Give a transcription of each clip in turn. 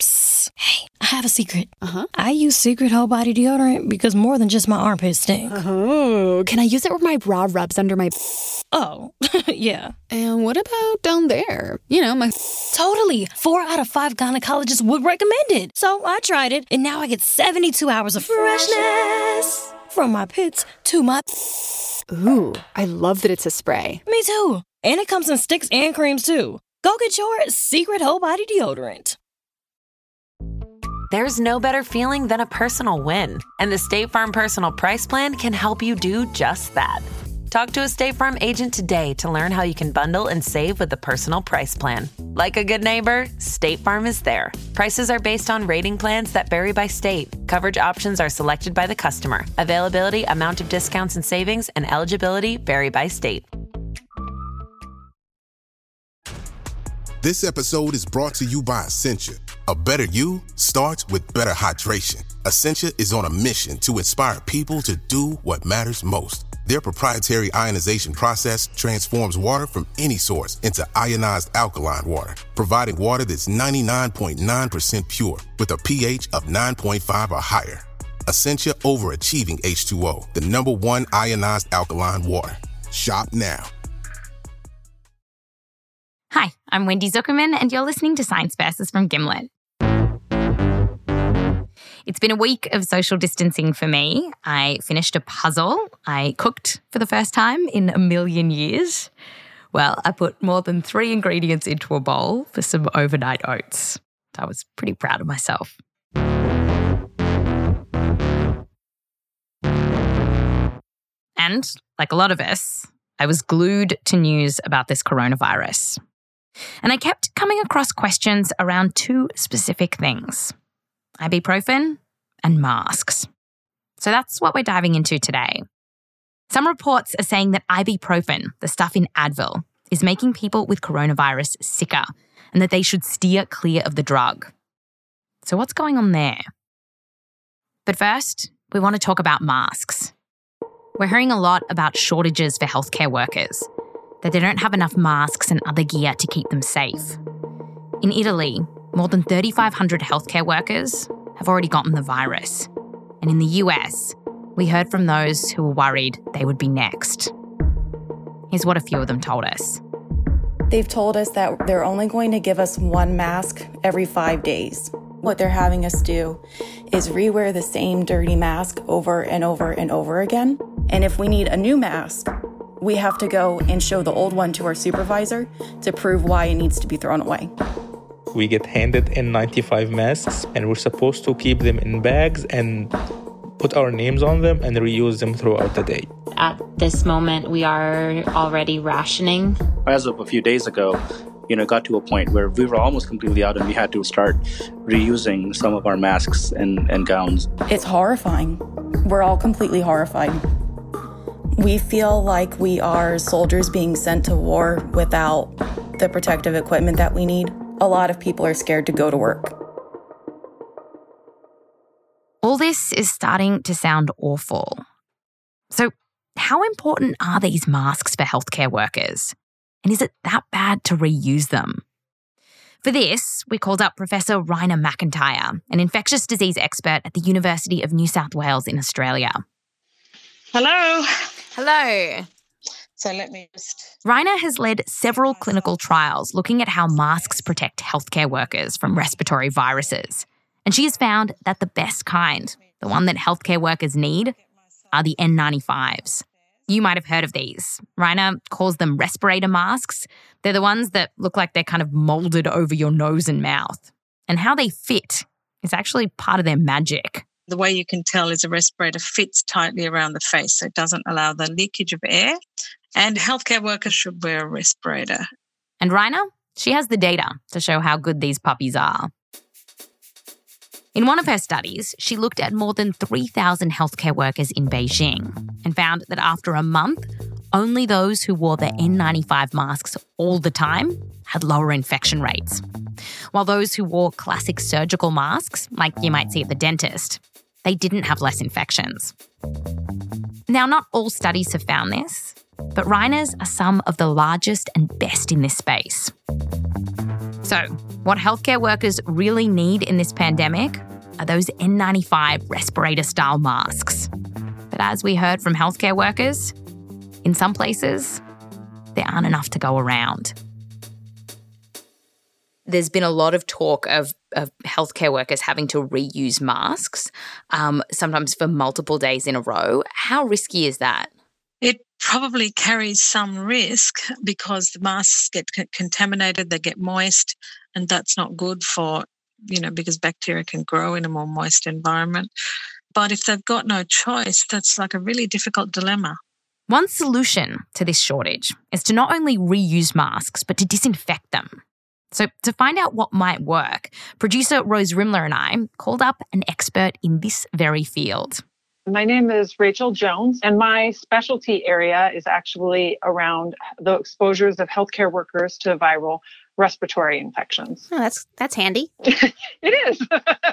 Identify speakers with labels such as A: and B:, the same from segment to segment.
A: Psst. Hey, I have a secret.
B: Uh-huh.
A: I use Secret Whole Body Deodorant because more than just my armpits stink.
B: Oh, can I use it where my bra rubs under my...
A: Oh, yeah.
B: And what about down there? You know, my...
A: Totally. 4 out of 5 gynecologists would recommend it. So I tried it, and now I get 72 hours of freshness from my pits to my...
B: Ooh, I love that it's a spray.
A: Me too. And it comes in sticks and creams too. Go get your Secret Whole Body Deodorant.
C: There's no better feeling than a personal win, and the State Farm Personal Price Plan can help you do just that. Talk to a State Farm agent today to learn how you can bundle and save with the Personal Price Plan. Like a good neighbor, State Farm is there. Prices are based on rating plans that vary by state. Coverage options are selected by the customer. Availability, amount of discounts and savings, and eligibility vary by state.
D: This episode is brought to you by Essentia. A better you starts with better hydration. Essentia is on a mission to inspire people to do what matters most. Their proprietary ionization process transforms water from any source into ionized alkaline water, providing water that's 99.9% pure with a pH of 9.5 or higher. Essentia overachieving H2O, the #1 ionized alkaline water. Shop now.
E: Hi, I'm Wendy Zuckerman, and you're listening to Science Versus from Gimlet. It's been a week of social distancing for me. I finished a puzzle. I cooked for the first time in a million years. Well, I put more than 3 ingredients into a bowl for some overnight oats. I was pretty proud of myself. And, like a lot of us, I was glued to news about this coronavirus. And I kept coming across questions around 2 specific things: ibuprofen and masks. So that's what we're diving into today. Some reports are saying that ibuprofen, the stuff in Advil, is making people with coronavirus sicker and that they should steer clear of the drug. So what's going on there? But first, we want to talk about masks. We're hearing a lot about shortages for healthcare workers, that they don't have enough masks and other gear to keep them safe. In Italy, more than 3,500 healthcare workers have already gotten the virus. And in the US, we heard from those who were worried they would be next. Here's what a few of them told us.
F: They've told us that they're only going to give us 1 mask every 5 days. What they're having us do is rewear the same dirty mask over and over and over again. And if we need a new mask, we have to go and show the old one to our supervisor to prove why it needs to be thrown away.
G: We get handed N95 masks, and we're supposed to keep them in bags and put our names on them and reuse them throughout the day.
H: At this moment, we are already rationing.
I: As of a few days ago, it got to a point where we were almost completely out and we had to start reusing some of our masks and gowns.
F: It's horrifying. We're all completely horrified. We feel like we are soldiers being sent to war without the protective equipment that we need. A lot of people are scared to go to work.
E: All this is starting to sound awful. So, how important are these masks for healthcare workers? And is it that bad to reuse them? For this, we called up Professor Raina McIntyre, an infectious disease expert at the University of New South Wales in Australia.
J: Hello.
E: Hello.
J: So let me just...
E: Raina has led several clinical trials looking at how masks protect healthcare workers from respiratory viruses. And she has found that the best kind, the one that healthcare workers need, are the N95s. You might have heard of these. Raina calls them respirator masks. They're the ones that look like they're kind of molded over your nose and mouth. And how they fit is actually part of their magic.
J: The way you can tell is a respirator fits tightly around the face, so it doesn't allow the leakage of air. And healthcare workers should wear a respirator.
E: And Raina, she has the data to show how good these puppies are. In one of her studies, she looked at more than 3,000 healthcare workers in Beijing and found that after a month, only those who wore their N95 masks all the time had lower infection rates, while those who wore classic surgical masks, like you might see at the dentist, they didn't have less infections. Now, not all studies have found this, but Raina's are some of the largest and best in this space. So, What healthcare workers really need in this pandemic are those N95 respirator-style masks. But as we heard from healthcare workers, in some places, there aren't enough to go around. There's been a lot of talk of healthcare workers having to reuse masks, sometimes for multiple days in a row. How risky is that?
J: It probably carries some risk because the masks get contaminated, they get moist, and that's not good for, because bacteria can grow in a more moist environment. But if they've got no choice, that's like a really difficult dilemma.
E: One solution to this shortage is to not only reuse masks, but to disinfect them. So to find out what might work, producer Rose Rimler and I called up an expert in this very field.
K: My name is Rachel Jones, and my specialty area is actually around the exposures of healthcare workers to viral respiratory infections.
L: Oh, that's handy.
K: It is.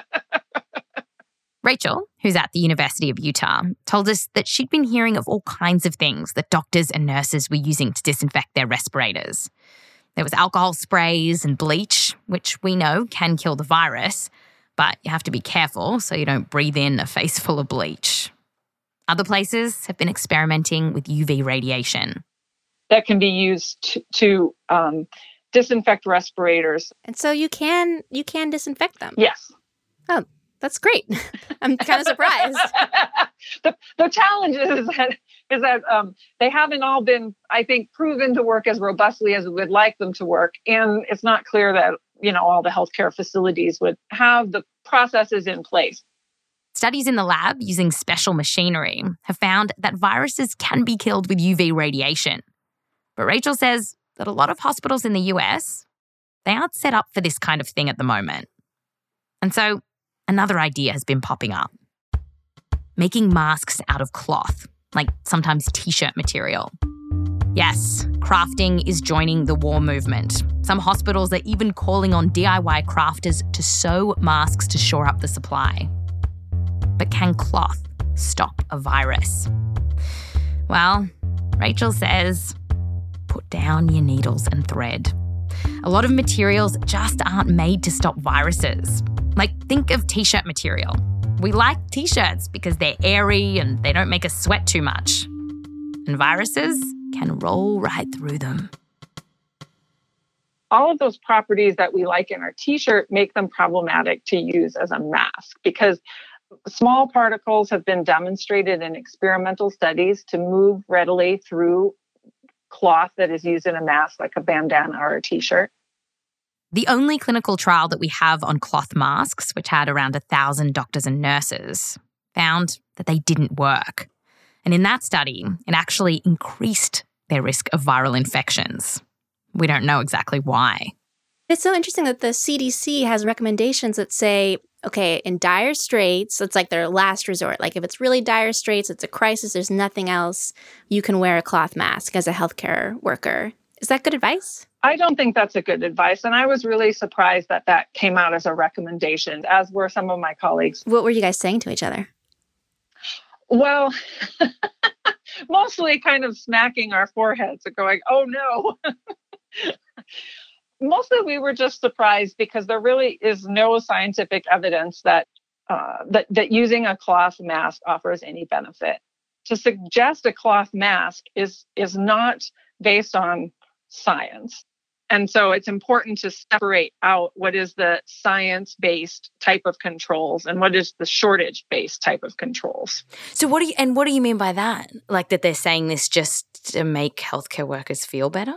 E: Rachel, who's at the University of Utah, told us that she'd been hearing of all kinds of things that doctors and nurses were using to disinfect their respirators. There was alcohol sprays and bleach, which we know can kill the virus, but you have to be careful so you don't breathe in a face full of bleach. Other places have been experimenting with UV radiation.
K: That can be used to disinfect respirators.
L: And so you can disinfect them?
K: Yes.
L: Oh, that's great. I'm kind of surprised.
K: The challenge is that they haven't all been, I think, proven to work as robustly as we would like them to work. And it's not clear that, all the healthcare facilities would have the processes in place.
E: Studies in the lab using special machinery have found that viruses can be killed with UV radiation. But Rachel says that a lot of hospitals in the US, they aren't set up for this kind of thing at the moment. And so another idea has been popping up. Making masks out of cloth, like sometimes t-shirt material. Yes, crafting is joining the war movement. Some hospitals are even calling on DIY crafters to sew masks to shore up the supply. But can cloth stop a virus? Well, Rachel says, put down your needles and thread. A lot of materials just aren't made to stop viruses. Like, think of t-shirt material. We like t-shirts because they're airy and they don't make us sweat too much. And viruses can roll right through them.
K: All of those properties that we like in our t-shirt make them problematic to use as a mask because small particles have been demonstrated in experimental studies to move readily through cloth that is used in a mask like a bandana or a t-shirt.
E: The only clinical trial that we have on cloth masks, which had around 1,000 doctors and nurses, found that they didn't work. And in that study, it actually increased their risk of viral infections. We don't know exactly why.
L: It's so interesting that the CDC has recommendations that say, okay, in dire straits, it's like their last resort. Like if it's really dire straits, it's a crisis, there's nothing else, you can wear a cloth mask as a healthcare worker. Is that good advice?
K: I don't think that's a good advice. And I was really surprised that that came out as a recommendation, as were some of my colleagues.
L: What were you guys saying to each other?
K: Well, mostly kind of smacking our foreheads and going, oh no. Mostly we were just surprised because there really is no scientific evidence that using a cloth mask offers any benefit. To suggest a cloth mask is not based on science. And so it's important to separate out what is the science-based type of controls and what is the shortage-based type of controls.
E: So what do you mean by that? Like that they're saying this just to make healthcare workers feel better?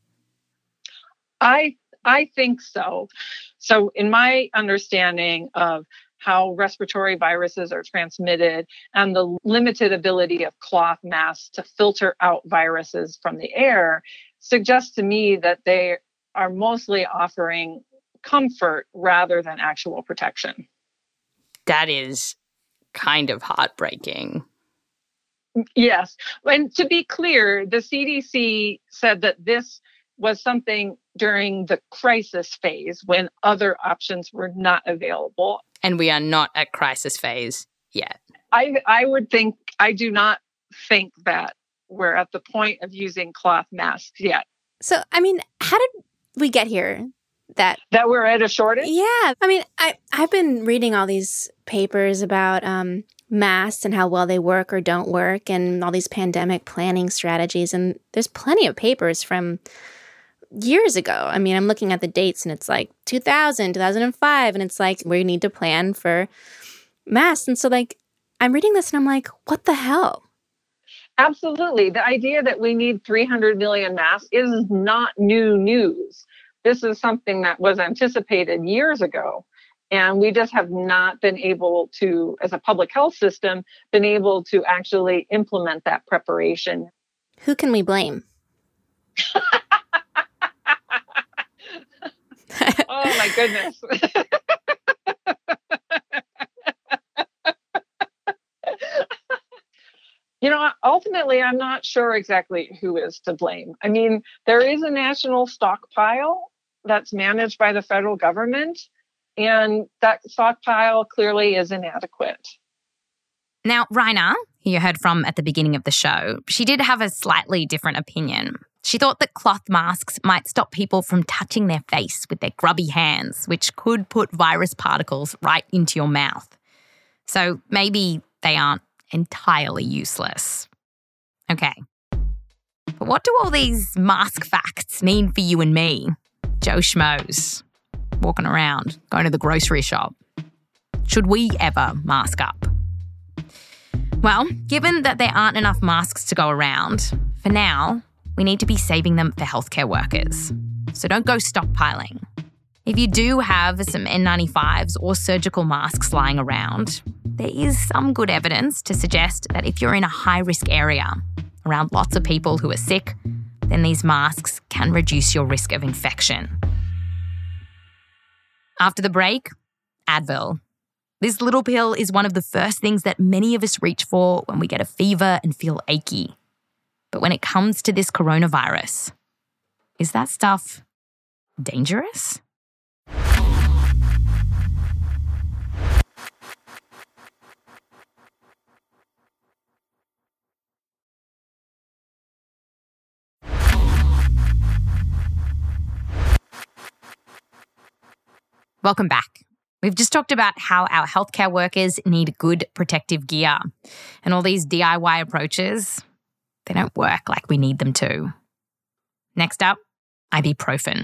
K: I think so. So in my understanding of how respiratory viruses are transmitted and the limited ability of cloth masks to filter out viruses from the air suggests to me that they are mostly offering comfort rather than actual protection.
E: That is kind of heartbreaking.
K: Yes. And to be clear, the CDC said that this was something during the crisis phase when other options were not available.
E: And we are not at crisis phase yet.
K: I do not think that we're at the point of using cloth masks yet.
L: So, I mean, how did we get here? that
K: we're at a shortage?
L: Yeah. I mean, I've been reading all these papers about masks and how well they work or don't work and all these pandemic planning strategies. And there's plenty of papers from years ago. I mean, I'm looking at the dates and it's like 2000, 2005. And it's like, we need to plan for masks. And so like, I'm reading this and I'm like, what the hell?
K: Absolutely. The idea that we need 300 million masks is not new news. This is something that was anticipated years ago. And we just have not been able to, as a public health system, been able to actually implement that preparation.
L: Who can we blame?
K: Oh, my goodness. Ultimately, I'm not sure exactly who is to blame. I mean, there is a national stockpile that's managed by the federal government, and that stockpile clearly is inadequate.
E: Now, Raina, who you heard from at the beginning of the show, she did have a slightly different opinion. She thought that cloth masks might stop people from touching their face with their grubby hands, which could put virus particles right into your mouth. So maybe they aren't entirely useless. Okay. But what do all these mask facts mean for you and me, Joe Schmoes, walking around, going to the grocery shop? Should we ever mask up? Well, given that there aren't enough masks to go around, for now, we need to be saving them for healthcare workers. So don't go stockpiling. If you do have some N95s or surgical masks lying around, there is some good evidence to suggest that if you're in a high-risk area around lots of people who are sick, then these masks can reduce your risk of infection. After the break, Advil. This little pill is one of the first things that many of us reach for when we get a fever and feel achy. But when it comes to this coronavirus, is that stuff dangerous? Welcome back. We've just talked about how our healthcare workers need good protective gear. And all these DIY approaches, they don't work like we need them to. Next up, ibuprofen.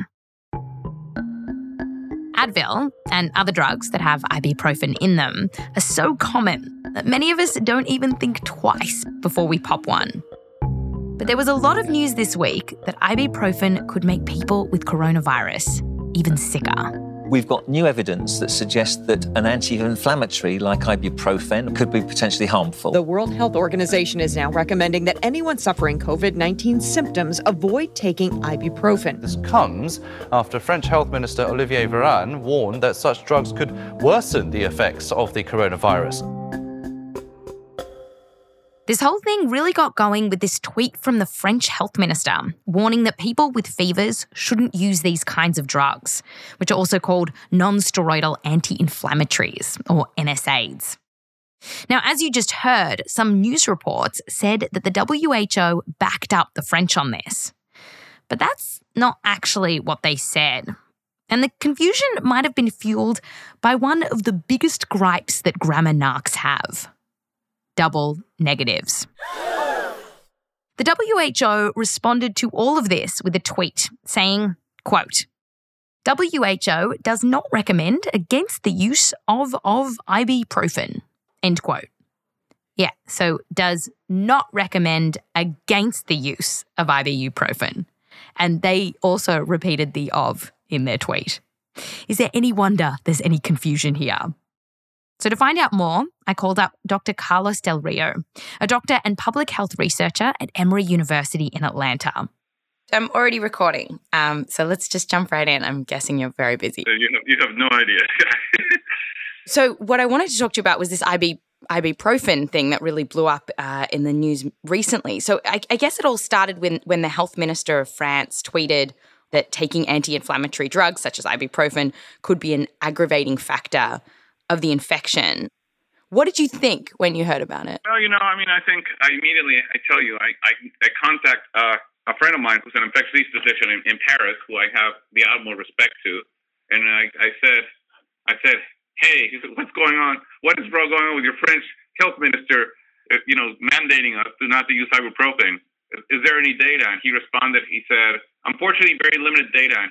E: Advil and other drugs that have ibuprofen in them are so common that many of us don't even think twice before we pop one. But there was a lot of news this week that ibuprofen could make people with coronavirus even sicker.
M: We've got new evidence that suggests that an anti-inflammatory like ibuprofen could be potentially harmful.
N: The World Health Organization is now recommending that anyone suffering COVID-19 symptoms avoid taking ibuprofen.
O: This comes after French Health Minister Olivier Véran warned that such drugs could worsen the effects of the coronavirus.
E: This whole thing really got going with this tweet from the French health minister warning that people with fevers shouldn't use these kinds of drugs, which are also called non-steroidal anti-inflammatories, or NSAIDs. Now, as you just heard, some news reports said that the WHO backed up the French on this. But that's not actually what they said. And the confusion might have been fueled by one of the biggest gripes that grammar narcs have: double negatives. The WHO responded to all of this with a tweet saying, quote, WHO does not recommend against the use of ibuprofen, end quote. Yeah, so does not recommend against the use of ibuprofen. And they also repeated the of in their tweet. Is there any wonder there's any confusion here? So to find out more, I called up Dr. Carlos Del Rio, a doctor and public health researcher at Emory University in Atlanta. I'm already recording, so let's just jump right in. I'm guessing you're very busy.
P: You have no idea.
E: So what I wanted to talk to you about was this ibuprofen thing that really blew up in the news recently. So I guess it all started when the health minister of France tweeted that taking anti-inflammatory drugs such as ibuprofen could be an aggravating factor of the infection. What did you think when you heard about it?
P: Well, I think I tell you, I contact a friend of mine who's an infectious disease physician in Paris, who I have the utmost respect to, And I said, hey, what's going on? What is going on with your French health minister, mandating us not to use ibuprofen? Is there any data? And he responded, he said, unfortunately, very limited data.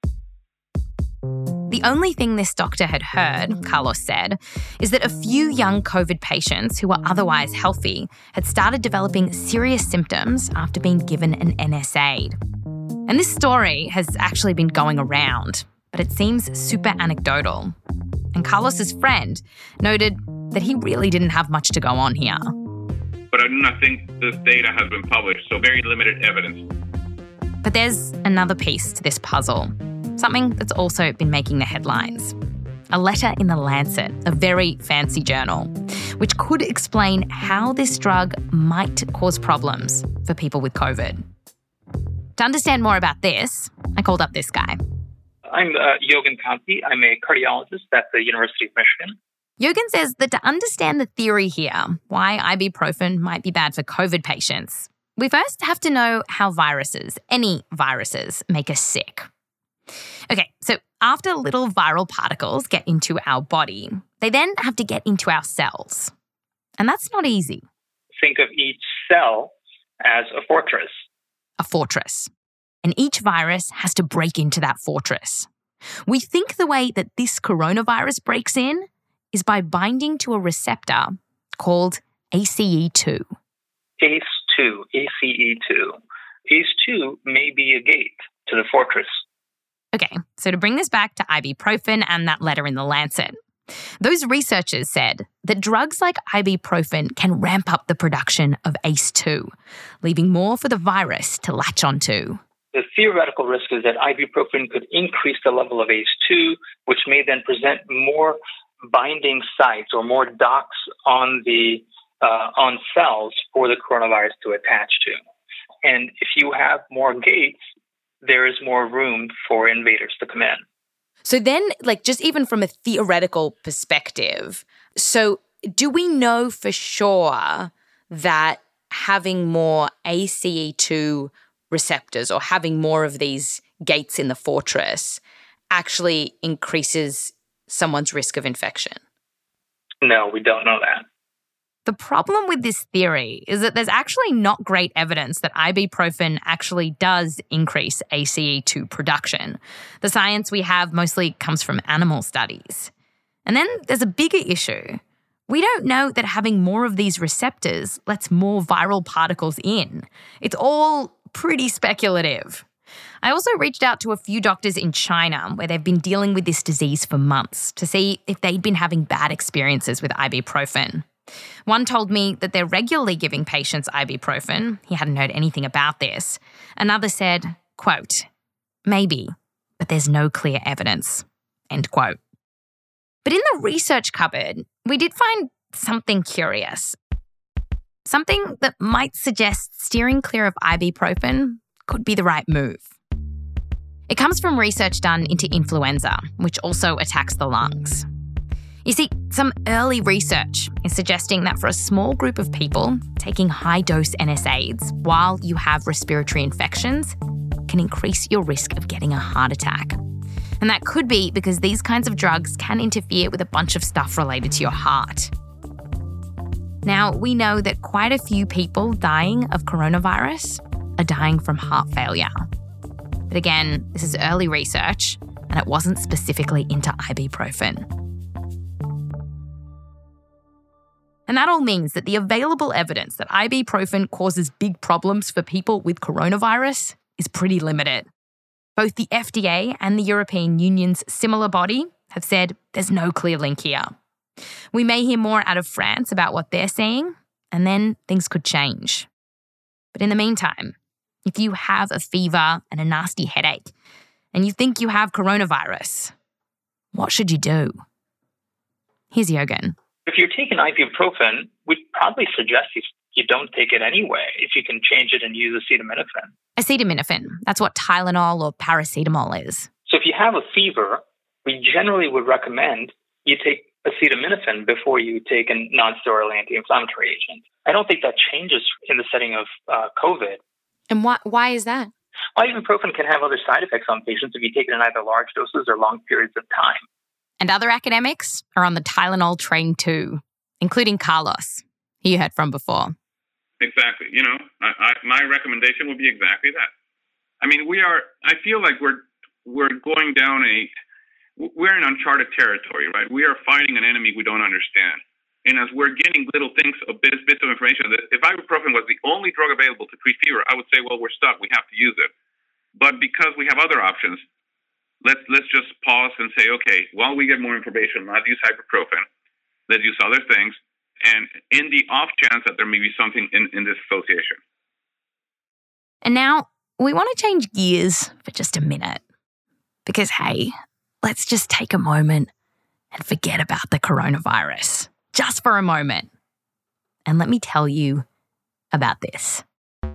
E: The only thing this doctor had heard, Carlos said, is that a few young COVID patients who were otherwise healthy had started developing serious symptoms after being given an NSAID. And this story has actually been going around, but it seems super anecdotal. And Carlos's friend noted that he really didn't have much to go on here.
P: But I do not think this data has been published, so very limited evidence.
E: But there's another piece to this puzzle, something that's also been making the headlines. A letter in The Lancet, a very fancy journal, which could explain how this drug might cause problems for people with COVID. To understand more about this, I called up this guy.
Q: I'm Yogan Kanti. I'm a cardiologist at the University of Michigan.
E: Yogan says that to understand the theory here, why ibuprofen might be bad for COVID patients, we first have to know how viruses, any viruses, make us sick. Okay, so after little viral particles get into our body, they then have to get into our cells. And that's not easy.
Q: Think of each cell as a fortress.
E: A fortress. And each virus has to break into that fortress. We think the way that this coronavirus breaks in is by binding to a receptor called ACE2.
Q: ACE2, ACE2. ACE2 may be a gate to the fortress.
E: Okay, so to bring this back to ibuprofen and that letter in The Lancet, those researchers said that drugs like ibuprofen can ramp up the production of ACE2, leaving more for the virus to latch onto.
Q: The theoretical risk is that ibuprofen could increase the level of ACE2, which may then present more binding sites or more docks on cells for the coronavirus to attach to. And if you have more gates, there is more room for invaders to come in.
E: So then, just even from a theoretical perspective, so do we know for sure that having more ACE2 receptors or having more of these gates in the fortress actually increases someone's risk of infection?
Q: No, we don't know that.
E: The problem with this theory is that there's actually not great evidence that ibuprofen actually does increase ACE2 production. The science we have mostly comes from animal studies. And then there's a bigger issue. We don't know that having more of these receptors lets more viral particles in. It's all pretty speculative. I also reached out to a few doctors in China where they've been dealing with this disease for months to see if they'd been having bad experiences with ibuprofen. One told me that they're regularly giving patients ibuprofen. He hadn't heard anything about this. Another said, quote, maybe, but there's no clear evidence, end quote. But in the research cupboard, we did find something curious. Something that might suggest steering clear of ibuprofen could be the right move. It comes from research done into influenza, which also attacks the lungs. You see, some early research is suggesting that for a small group of people, taking high-dose NSAIDs while you have respiratory infections can increase your risk of getting a heart attack. And that could be because these kinds of drugs can interfere with a bunch of stuff related to your heart. Now, we know that quite a few people dying of coronavirus are dying from heart failure. But again, this is early research, and it wasn't specifically into ibuprofen. And that all means that the available evidence that ibuprofen causes big problems for people with coronavirus is pretty limited. Both the FDA and the European Union's similar body have said there's no clear link here. We may hear more out of France about what they're seeing, and then things could change. But in the meantime, if you have a fever and a nasty headache, and you think you have coronavirus, what should you do? Here's Yogan.
Q: If you're taking ibuprofen, we'd probably suggest you don't take it anyway if you can change it and use acetaminophen.
E: Acetaminophen, that's what Tylenol or paracetamol is.
Q: So if you have a fever, we generally would recommend you take acetaminophen before you take a non-steroidal anti-inflammatory agent. I don't think that changes in the setting of COVID.
E: And why is that?
Q: Ibuprofen can have other side effects on patients if you take it in either large doses or long periods of time.
E: And other academics are on the Tylenol train too, including Carlos, who you heard from before.
P: Exactly. My recommendation would be exactly that. I mean, I feel like we're going down we're in uncharted territory, right? We are fighting an enemy we don't understand. And as we're getting little things, bits of information, that if ibuprofen was the only drug available to treat fever, I would say, well, we're stuck. We have to use it. But because we have other options, let's just pause and say, okay, while we get more information, let's use ibuprofen. Let's use other things. And in the off chance that there may be something in this association.
E: And now we want to change gears for just a minute. Because, hey, let's just take a moment and forget about the coronavirus. Just for a moment. And let me tell you about this.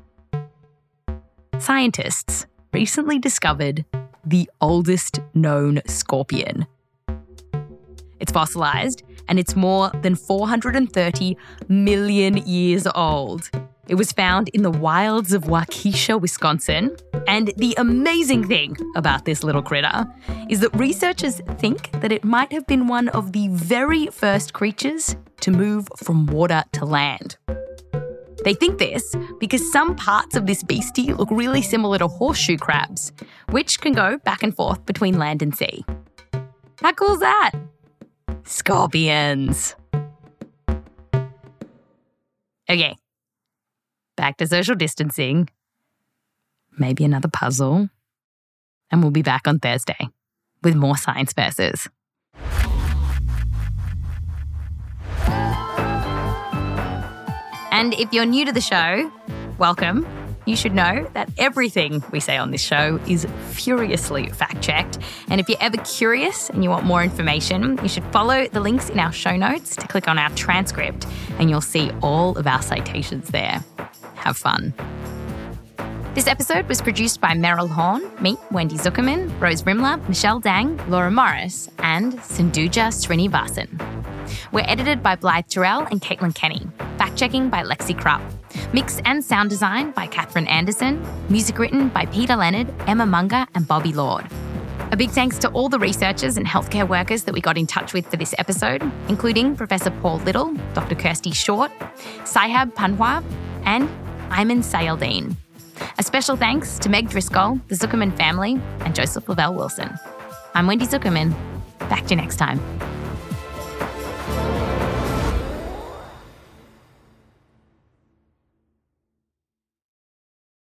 E: Scientists recently discovered the oldest known scorpion. It's fossilized, and it's more than 430 million years old. It was found in the wilds of Waukesha, Wisconsin. And the amazing thing about this little critter is that researchers think that it might have been one of the very first creatures to move from water to land. They think this because some parts of this beastie look really similar to horseshoe crabs, which can go back and forth between land and sea. How cool is that? Scorpions. Okay. Back to social distancing, maybe another puzzle, and we'll be back on Thursday with more Science Versus. And if you're new to the show, welcome. You should know that everything we say on this show is furiously fact-checked. And if you're ever curious and you want more information, you should follow the links in our show notes to click on our transcript, and you'll see all of our citations there. Have fun. This episode was produced by Meryl Horn, me, Wendy Zuckerman, Rose Rimler, Michelle Dang, Laura Morris, and Sindhuja Srinivasan. We're edited by Blythe Terrell and Caitlin Kenny. Fact-checking by Lexi Krupp. Mix and sound design by Catherine Anderson. Music written by Peter Leonard, Emma Munger, and Bobby Lord. A big thanks to all the researchers and healthcare workers that we got in touch with for this episode, including Professor Paul Little, Dr. Kirsty Short, Sahab Panhwa, and Ayman Sayaldeen. A special thanks to Meg Driscoll, the Zuckerman family, and Joseph Lavelle Wilson. I'm Wendy Zuckerman. Back to you next time.